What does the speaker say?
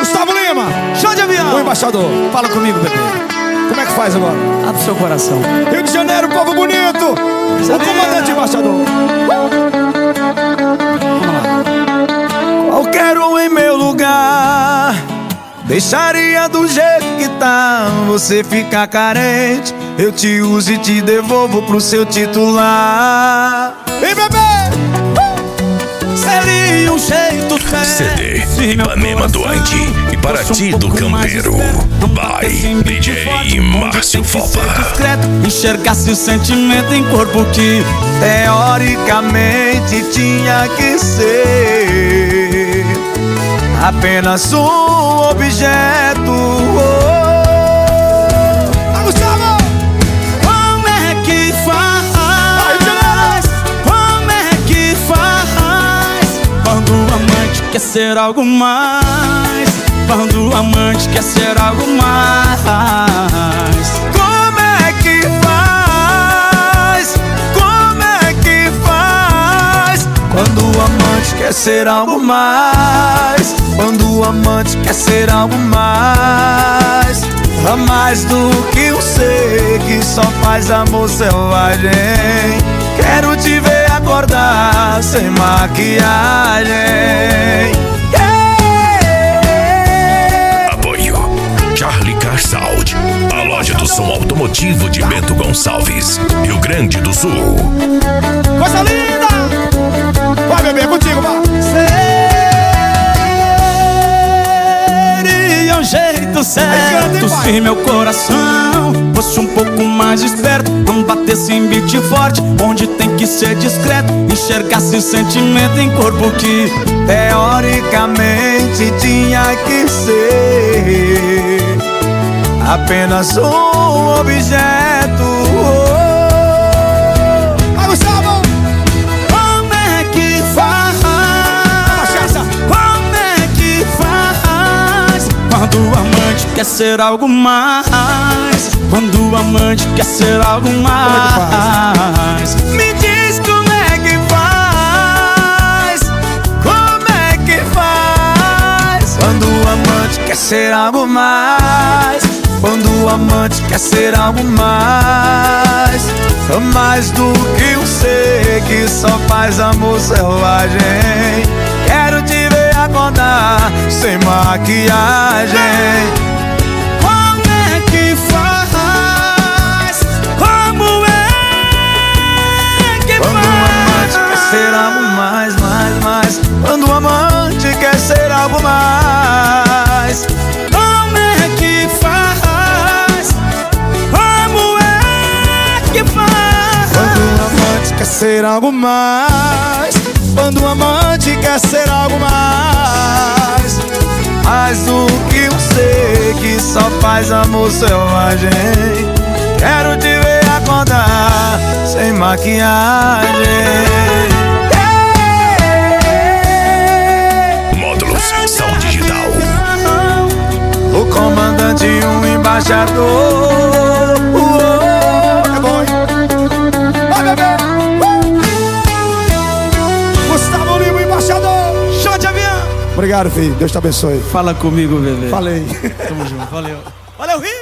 Gustavo Lima, Show de avião. o embaixador. Fala comigo, bebê. Como é que faz agora? Abre seu coração. Rio de Janeiro, povo bonito. O comandante embaixador. Qualquer um em meu lugar deixaria do jeito que tá. Você fica carente, eu te uso e te devolvo pro seu titular. E bebê! Seria um jeito CD Ipanema Duarte e para ti do Campeiro. By DJ Márcio Fopa. Enxergasse o sentimento em corpo que teoricamente tinha que ser apenas um objeto. Gustavo! Como é que faz? Como é que faz? Quando o amante quer ser algo mais. Quando o amante quer ser algo mais. Como é que faz? Como é que faz? Quando o amante quer ser algo mais. Quando o amante quer ser algo mais. A mais do que um ser que só faz amor selvagem. Quero te ver acordar sem maquiagem. Apoio Charlie Car Sound, a loja do som automotivo de Bento Gonçalves, Rio Grande do Sul. Coisa linda! Vai, bebê, é contigo, vai! Seria um jeito certo se meu coração fosse um pouco mais esperto, não batesse em beat forte, onde tem que ser discreto. Enxergasse o sentimento em corpo que teoricamente tinha que ser apenas um objeto. Gustavo! Como é que faz? Como é que faz? Quando o amante quer ser algo mais. Quando o amante quer ser algo mais. Me diz como é que faz. Como é que faz? Quando o amante quer ser algo mais. Quando o amante quer ser algo mais. Mais do que um ser que só faz amor selvagem. Quero te ver acordar sem maquiagem. Como é que faz? Como é que faz? Quando o amante quer ser algo mais, mais, mais. Quando o amante quer ser algo mais. Como é que faz? Como é que faz? Quando o amante quer ser algo mais. Quando o amante quer ser algo mais. Mais do que um ser que só faz amor selvagem. Quero te ver acordar sem maquiagem. Módulos Som Digital. O comandante e um embaixador. É bom, hein? Vai, bebê! Gustavo Lima, o embaixador! Show de avião. Obrigado, filho. Deus te abençoe. Fala comigo, bebê. Falei. Tamo junto, valeu. Valeu, Rio!